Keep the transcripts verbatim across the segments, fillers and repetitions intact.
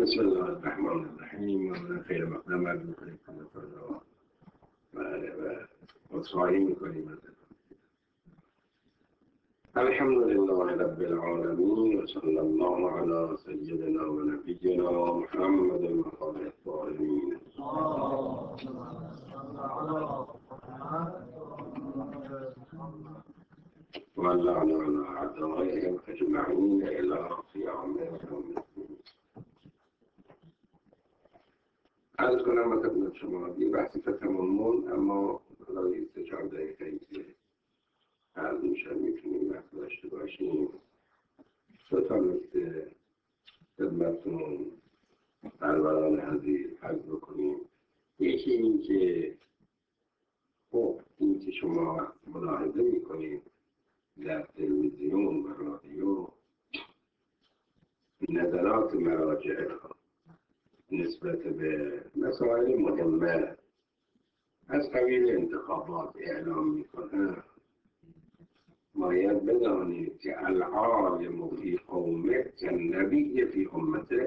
بسم الله الرحمن الرحیم و خیر مقدم عرض میکنیم و عذرخواهی میکنیم. الحمد لله رب العالمین و صلی الله علی سیدنا و نبینا محمد و آله الطاهرین و اللعن علی اعدائهم اجمعین الی قیام یوم الدین. عرض کنم و خدمت شما یه بحثی تمامان، اما برای سه چهار دقیقه که عرض میشن میتونیم وقت داشته باشیم. دو تا نکته خدمتتون سروران عزیز عرض بکنیم. یکی این که خب این که شما ملاحظه میکنید در تلویزیون و رادیو نظرات مراجع نسبت به مسائل مهمه از قبیل انتخابات اعلام میکنه، باید بدانید که العالم فی قومه کالنبی فی امته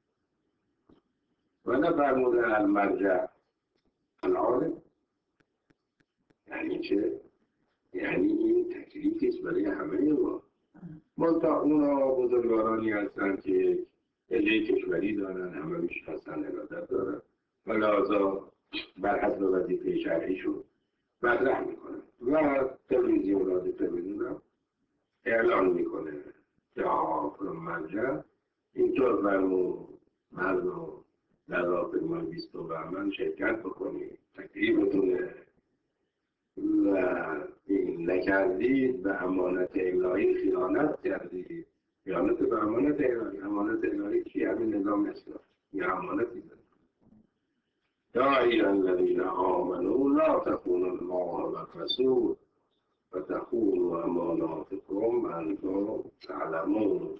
و نفرموده المرجع العالم. یعنی چه؟ یعنی این تکلیفیست برای همه ما. منطقه اونا بزرگوارانی هستند که عده کشوری دارن، همه میشناسن، ارادت دارن و لحاظا بر حسب وظیفه شرعیشون مطرح میکنه و تلویزیون رادیو تلویزیون هم اعلان میکنه که آقا مرجع اینطور فرمود، مردم در راهپیمایی بیست و بهمن شرکت بکنید، تکلیفتونه و این نکردید به امانت الهی خیانت کردید. خیانت به امانت الهی، امانت الهی چی؟ همین نظام اسلام یه امانتی داره. یا ایها الذین آمنوا لا تخونوا الله والرسول و تخونوا اماناتکم وانتم تعلمون.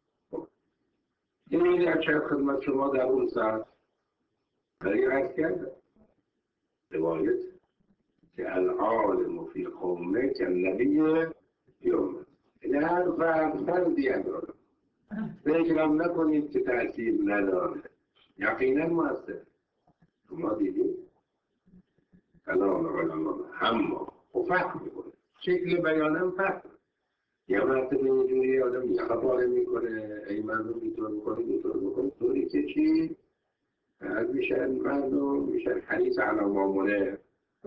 این در چه خدمت شما در اون ساعت برای عرض کرده روایت که العالم فی قومه کالنبی فی امته. این هر فرد فردی نداره، فکرم نکنید که تأثیر نداره، یقینا مؤثر. شما دیدید کلام علما اما خب فهم میکنه، شکل بیانم فهم. یه مرتبه اینجوری آدم یه خباره میکنه ای مردم اینطور میکنه اینطور میکنه طوری که چی هر میشن مردم میشن حریص علی معامله.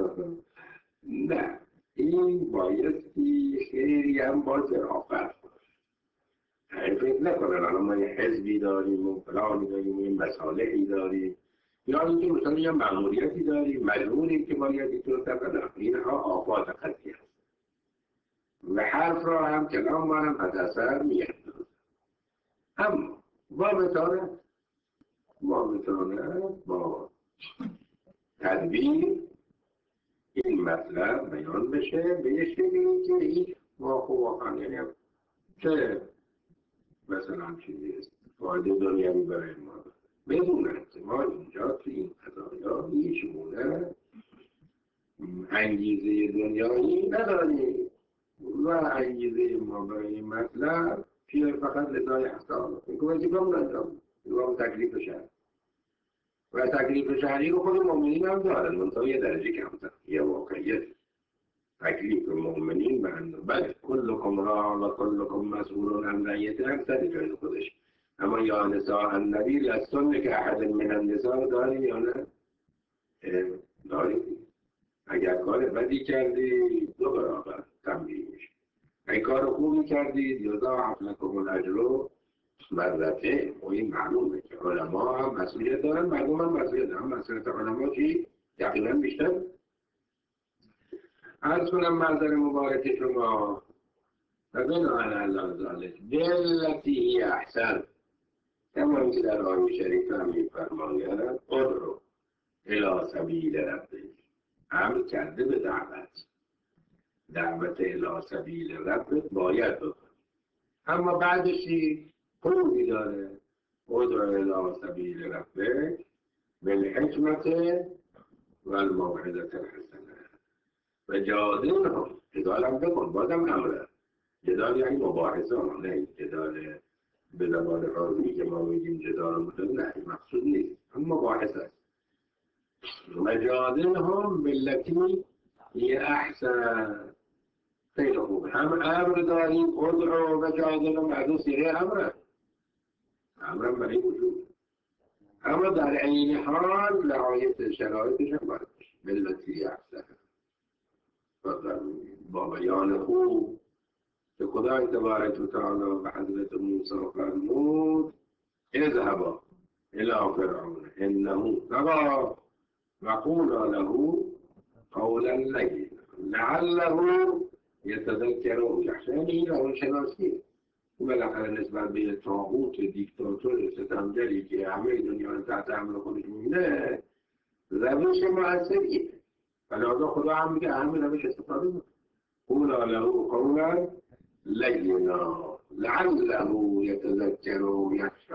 نه، این بایستی خیلی هم با ظرافت باشه. فکر نکنن الان ما یه حزبی داریم و فلانی داریم و این مصالحی داریم یا اینکه مثلا یه مأموریتی داریم مجبوریم که باید اینطور تقدر. اینها آفات قضیه هست و حرف را هم کلام ما هم از اثر میاد. اما ما بتانه ما بتانه با تدبیر این مطلب بیان بشه به یه شکلی که هیچ واقع واقعا یعنی چه مثلا چیزی است فایده دنیوی برای ما بدونن که ما اینجا توی این قضایا هیچگونه انگیزه دنیایی نداریم و انگیزه ما برای این مطلب که فقط رضای احسان این که وظیفه‌مون انجام بدیم تکلیف شهر و تکلیف شهری رو خود مؤمنین هم دارن، منطقه یه درجه کمتر. یه واقعیت تکلیف مؤمنین بند بله کلکم راع و کلکم مسئول عن رعیته هم سر جای خودش. اما یا نساء النبی لستن که احد من النساء داری یا نه؟ داری. اگر کار بدی کردی دو برابر تنبیه میشه، اگر کار خوبی کردید یضاعف لکم الاجر مرتين. و این معلومه که علما هم مسئولیت دارن، مردم هم مسئولیت دارن. مسئولیت علما چی؟ یقینا بیشتر. عرض کنم منظر مبارک شما و بناء علی ذلک بالتی هی احسن، کما که در آیه شریف هم می‌فرماید ادعو الی سبیل ربک، امر کرده به دعوت دعوت الی سبیل ربک باید بکنی. اما بعدش خوبی داره ادعو الی سبیل ربک بالحکمت و الموعظة الحسنه و جادلهم. جدال هم بکن، بازم امره. جدال یعنی مباحثه، نه جدال به زبان قانونی که ما میگیم جدال مدل، نه این مقصود نیست، اما باعث است مجادل هم بالتي هي احسن. خیلی خوبه، هم امر داریم ادعو و جادل معدوس یه امره، امرم برای وجود، اما در عین حال رعایت شرایطش هم باید بالتي احسن، با بیان خوب که خدای تبارک و تعالی و حضرت موسی فرمود اذهبا الى فرعون انه طغى وقولا له قولا لینا لعله یتذکر او یخشی. این روانشناسی بالاخره نسبت به طاغوت دیکتاتور ستمگری که همه دنیا رو تحت حمل خودش می‌بینه روش مؤثریه، لذا خدا هم میگه همین روش استفاده می‌کنه. قولا له قولا لینا لعله یتذکر او یخشی.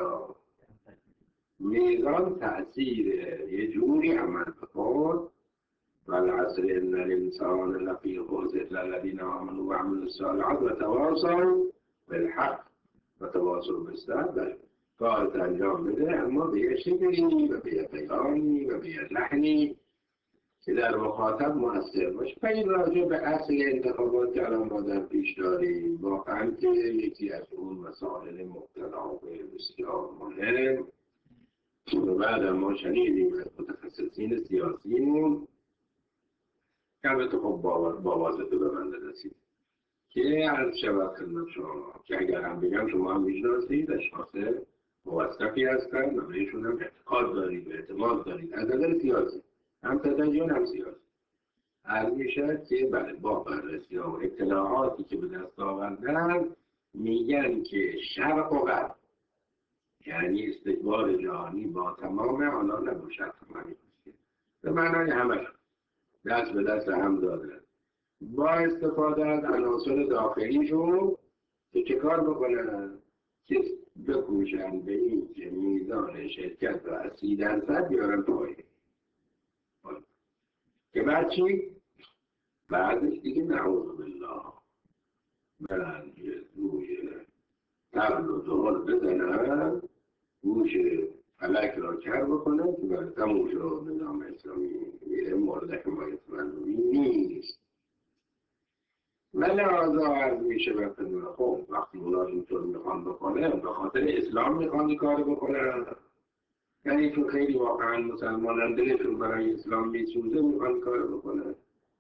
میزان تأثیر یه جوری عمل بکن. والعصر ان الانسان لفی خسر الا الذین آمنوا وعملوا الصالحات وتواصوا بالحق وتواصوا بالصبر. کارت انجام بده اما به یه شکلی و به یه پیغامی و به یه لحنی که در مخاطب مؤثر باشه. پس راجع به اصل انتخابات که الان ما در پیش داریم، واقعا که یکی از اون مسائل مبتلا به بسیار مهم و بعد ما شنیدیم از متخصصین سیاسیمون که البته خب با واسطه به من رسید که عرض شود خدمت شما که اگر هم بگم شما هم میشناسید اشخاص موثقی هستن و بهشون هم اعتقاد دارید و اعتماد دارید از نظر سیاسی، هم تدین هم سیاسی. عرض میشد که بله با بررسی ها و اطلاعاتی که به دست آوردن میگن که شرق و غرب یعنی استقبال جهانی با تمام حالا نبود شرط همین به معنای همه دست به دست هم دادن با استفاده از عناصر داخلیشون که چه کار بکنن که بکوشن به این که میزان شرکت و از سی درصد بیارن پایین که بعد چی؟ بعدش دیگه نعوذ بالله برن روی تبل و زغال بزنن گوش فلک را کر بکنن که برای تموم شد نظام اسلامی میره مورد حمایت مردمی نیست. لذا عرض میشه بکنن خب وقتی اونا اینطور میخوان بکنن به خاطر اسلام میخوان این کار بکنن، یعنی چون خیلی واقعا مسلمانان دلشون برای اسلام میسوزه میخوان این کار بکنن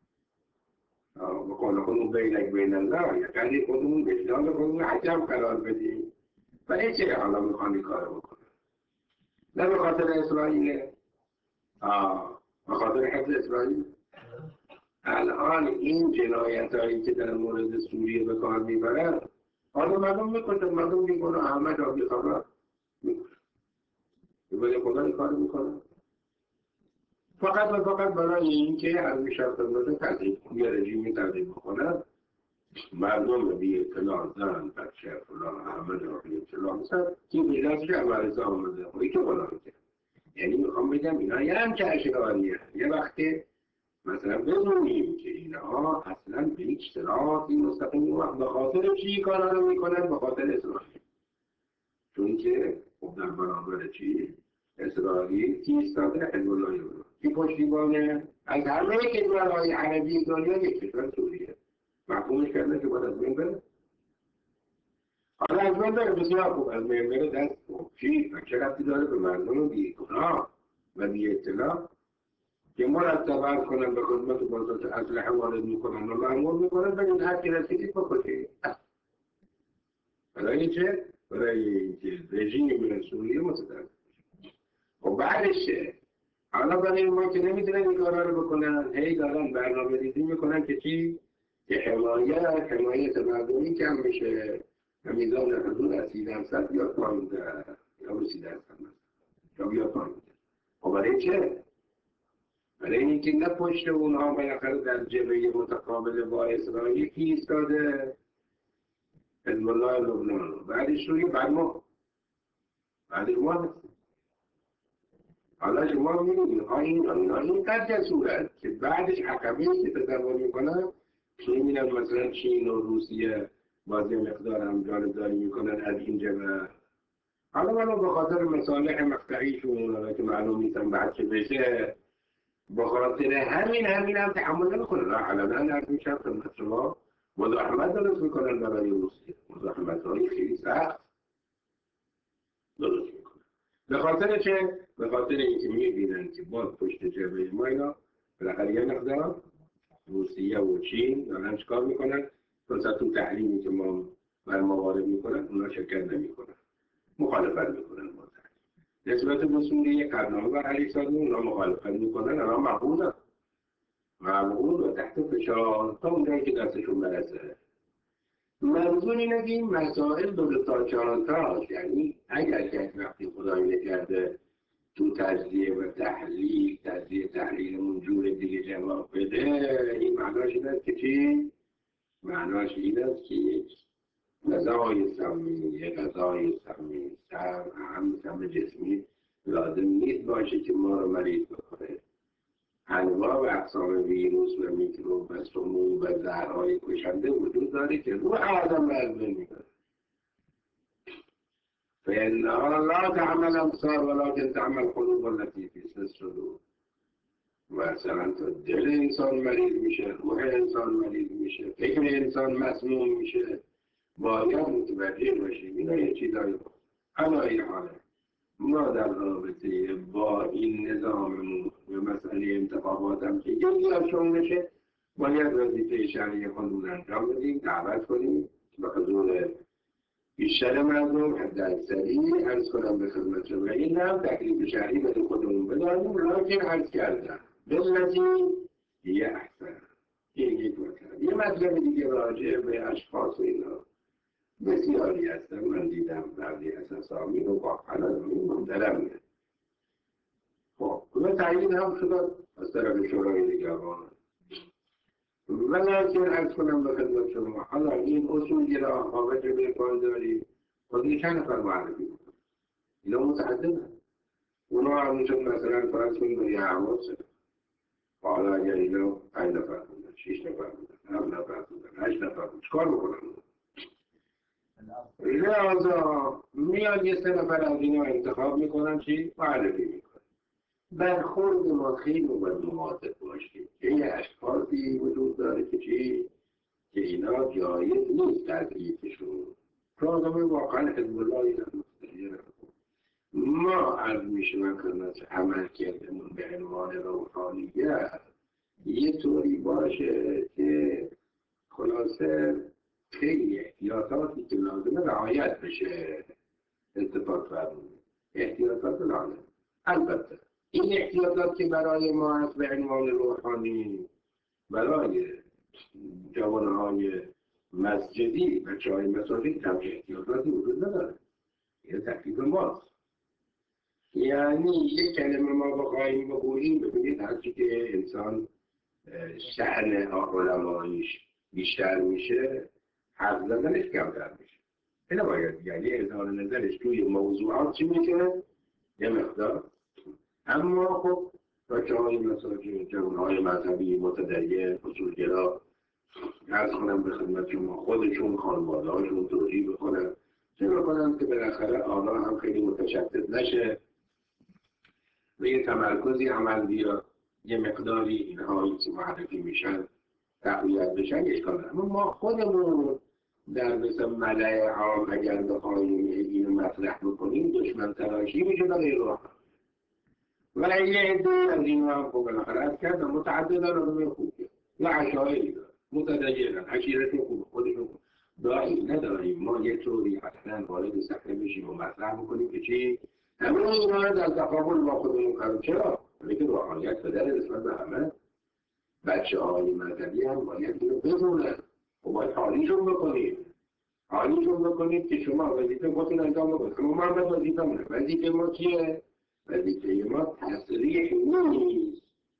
بکنن خودمون بینک بین الله یا قدر خودمون بجدان خودمون حجم قرار بدیم برای چه حالا میخوان این کار بکنن؟ نه به خاطر اسرائیل، آه به خاطر حفظ اسرائیل. الان این جنایت هایی که در مورد سوریه به کار میبرن آدم مردم میکنه مردم میکنه احمد آبی خبر میکنه به خدا این کار میکنه فقط و فقط برای این که عربی شرط داده تحضیب یه رژیمی تحضیب بکنن مردم بی اطلاع زن بچه فلان احمد آبی اطلاع مثل که بیدست که عمرزه آمده خوی که بلا میکنه. یعنی میخوام بگم اینا یه هم که اشکاریه یه وقتی مثلا بدونیم که اینها اصلا به هیچ صراحی مستقیم و به خاطر چی کارا رو میکنن به خاطر اسرائیل، چون که خب در برابر چی اسرائیل کی ایستاده؟ حزب الله ایران. کی پشتیبانه؟ از همه کشورهای عربی دنیا یک کشور سوریه. مفهومش کرده که باید از بین بره؟ حالا از بین بره بسیار خوب، از بین بره دست خوب چی؟ چه ربطی داره به مردم بی گناه و بی اطلاع که مرتب کنن به خدمت بازات اسلحه وارد میکنن و مأمور میکنن به این حد که رسیدید بکشید. برای چه؟ برای اینکه رژیم سوریه متضرر بشه. و بعدش چه؟ حالا برای ما که نمیتونن این کارا رو بکنن هی دارن برنامه ریزی میکنن که چی؟ که حمایت حمایت مردمی کم بشه و میزان حضور از سی درصد بیاد پایین‌تر یا به سی درصد یا بیاد پایین‌تر. و برای چه؟ برای اینکه نه پشت اونها بالاخره در جبهه متقابل با اسرائیل کی ایستاده؟ حزب الله لبنان. بعدش روی بعد ما بعد ما هستیم. حالا شما می‌بینید این اینا اینقدر جسورند که بعدش عقبی که تصور میکنن که می‌بینن مثلا چین و روسیه بازی مقدار هم جانبداری میکنن از این جبهه حالا منو به خاطر مصالح مقطعیشون که معلوم نیستم بعد چه بشه، به خاطر همین همین هم تحمل نمیکنه. نه علنا عرض میشم خدمت شما، مزاحمت درست میکنن برای روسیه، مزاحمت های خیلی سخت درست میکنن. به خاطر چه؟ به خاطر اینکه میبینن که باز پشت جبهه ما اینا بالاخره یه مقدار روسیه و چین دارن چیکار میکنن؟ مثلا تو تحریمی که ما بر ما وارد میکنن اونا شرکت نمیکنن، مخالفت میکنن با تحریم. نسبت به سوریه قدنامه بر علیه سازمان اونا مخالفت میکنن، اونا مقبولن مقبول و تحت فشار تا اونجایی که دستشون برسه. منظور اینه که این مسائل دو تا چهار تاست، یعنی اگر که وقتی خدایی نکرده تو تجزیه و تحلیل تجزیه تحلیل اون جور دیگه جواب بده، این معناش این است که چی؟ معناش این است که یک غذای سمی، یک غذای سمی، سم، هم سم جسمی لازم نیست باشه که ما رو مریض بکنه. انواع و اقسام ویروس و میکروب و سموم و زهرهای کشنده وجود داره که روح آدم رو میکنه. فإنها لا تعمل أبصار ولكن تعمل قلوب التي في الصدور. مثلا تو دل انسان مریض میشه، روح انسان مریض میشه، فکر انسان مسموم میشه. باید متوجه باشیم اینا یه چیزایی بود. اما این حاله ما در رابطه با این نظاممون و مسئله انتخابات هم که یکی از شون بشه، باید وظیفه شرعی خودمون انجام بدیم، دعوت کنیم به حضور بیشتر مردم حد اکثری عرض کنم به خدمت شما. این هم تکلیف شرعی به خودمون بدانیم، لیکن عرض کردن بالذی هی احسن. این یک مطلب. یه مطلب دیگه راجع به اشخاص اینا بسیاری هستن. من دیدم بعضی از اسامی رو واقعا از این مندرم میاد. خب و تعیین هم شد از طرف شورای نگهبان. ولیکن عرض کنم به خدمت شما حالا این اصولی را حاوت به پایداری خودی چند نفر معرفی میکنه. اینا متعددن. اونا هم میشد مثلا فرض کنیم به یه حواس. حالا اگر اینا پنج نفر بودن، شیش نفر بودن، هفت نفر بودن، هشت نفر بودن، چکار بکنن؟ لذا میاد یه سه نفر از اینا انتخاب میکنن چی؟ معرفی میکنن. برخورد ما خیلی باید مواظب باشیم که یه اشخاصی وجود داره که چی؟ که اینا جایز نیست تضعیفشون. آدم واقعا حزب الله اینا مستجر ما از میشنن خدمت عمل کردمون به عنوان روحانیت یه طوری باشه که خلاصه خیلی احتیاطاتی که لازمه رعایت بشه اتفاق فرمونه. احتیاطات لازم. البته این احتیاطات که برای ما هست به عنوان روحانی، برای جوانهای مسجدی بچه های مساجد هم احتیاطاتی وجود نداره. یه تکلیف ماست. یعنی یک کلمه ما بخواهیم بگوییم، ببینید هرچی که انسان شأن علماییش بیشتر میشه حرف زدنش کمتر میشه. این باید یعنی اظهار نظرش توی موضوعات چی میشه؟ یه مقدار. اما خب بچه های مساجد، جوانهای مذهبی متدین، اصولگرا عرض کنم به خدمت شما خودشون خانواده هاشون توجیه بکنن چه بکنن که بالاخره آنها هم خیلی متشدد نشه و یه تمرکزی عمل بیاد، یه مقداری اینهایی که معرفی میشن تقویت بشن یک کار. اما ما خودمون در مثل ملأ عام اگر بخواهیم اینو مطرح بکنیم دشمن تراشی میشه برای راه و یه عده از این هم خب بالاخره کرد متعدد رو خوبه و عشایری داره متدینن، عشیرتون خوبه، خودشون خوبه. دایی نداریم ما یه طوری اصلا وارد صحنه بشیم و مطرح بکنیم که چی؟ همه اینا رو در تقابل با خودمون کنیم. چرا؟ همه که روحانیت پدر نسبت به همه بچه های مذهبی هم باید اینو بدونن و باید حالیشون بکنیم. حالیشون بکنید که شما وظیفه خودتون انجام بکنید. اما ما هم وظیفه مونه. وظیفه ما چیه؟ وظیفه ما تصریح نیست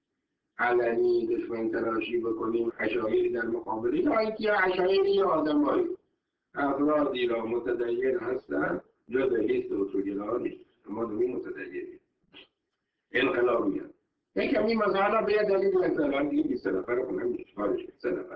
علنی دشمن تراشی بکنیم عشایری در مقابل یا اینکه عشایری یا آدمایی افرادی را متدین هستن جز لیست اصولگرا نیست. ما دوی متدینیم انقلابی هم یک کمی مثلا به یه دلیل مثلا دیگه بیست نفر رو کنم چکارش سه نفر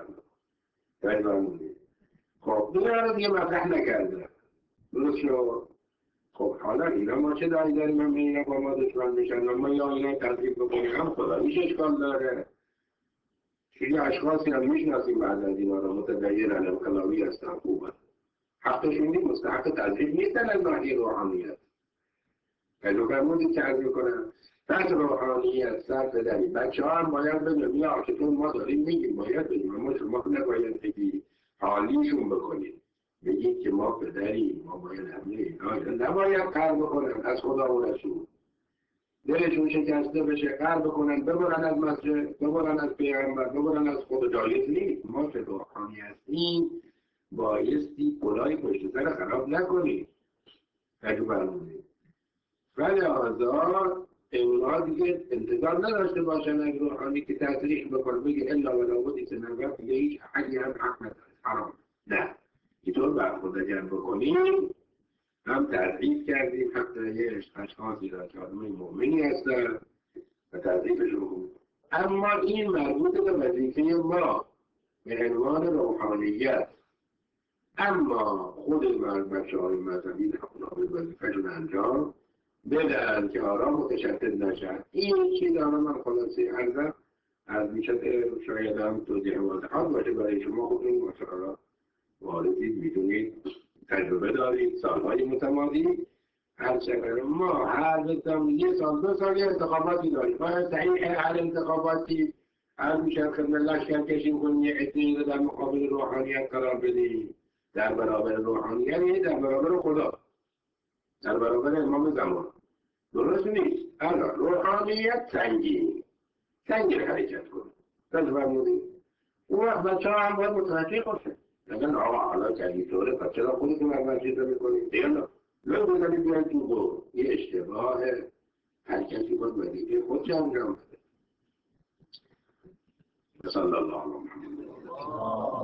رو خب دو رو دیگه مطرح نکرده درست شد. خب حالا اینا ما چه دایی داریم هم اینا با ما دشمن میشن ما یا اینا تذریب بکنیم هم خدا میشه اشکال داره. چیزی اشخاصی هم میشناسیم بعد از اینا رو متدین انقلابی هستن خوبن حقشون نیست مستحق تذریب نیستن از ناحیه روحانیت. پلو فرمودی که عرض میکنم پس روحانیت سر پدری بچه ها هم باید بگم یا که تو ما داریم میگیم باید بگیم اما شما نباید بگی حالیشون بکنید بگید که ما پدریم ما باید همه اینا نباید قرار بکنن از خدا و رسول دلشون شکسته بشه قرار بکنن ببرن از مسجد ببرن از پیغمبر ببرن از خود جایز نیست. ما که روحانی هستیم بایستی کلای پشت سر خراب نکنیم تجو برمونیم ولی آزاد اونا دیگه انتظار نداشته باشن از روحانی که تصریح بکنه بگه الا ولا بودی سنگر دیگه هیچ حقی هم حق نداره حرام نه اینطور برخورد اگر بکنیم هم تضعیف کردیم حتی یه اشخاصی را که آدمای مؤمنی هستن و تضعیفشون بود. اما این مربوط به وظیفه ما به عنوان روحانیت اما خود بچه های مذهبی اونا به وظیفهشون انجام بدن که آرام متشدد نشن. این چیز آنها من خلاصه عرضم از میشد شاید هم توضیح واضحات باشه برای شما خود این مسئله را واردید میدونید تجربه دارید سالهای متمادی هر چقدر ما هر بسیم یه سال دو سال یه انتخاباتی داریم باید صحیح هر انتخاباتی هر میشه خدمت لشکر کشیم کنیم یه اتنین رو در مقابل روحانیت قرار بدیم در برابر روحانیت یعنی در برابر خدا در برابر امام زمان درست نیست. الان روحانیت سنگین سنگین حرکت کنیم پس فرمودیم اون وقت بچه ها هم باید متوجه باشه نگن آقا حالا کردی طوره پس چرا خودتون اول چیز رو میکنیم دیگه نه بزنید بیاید تو گو یه اشتباه هر کسی باید وظیفه خودش انجام بده. صلی الله علیه و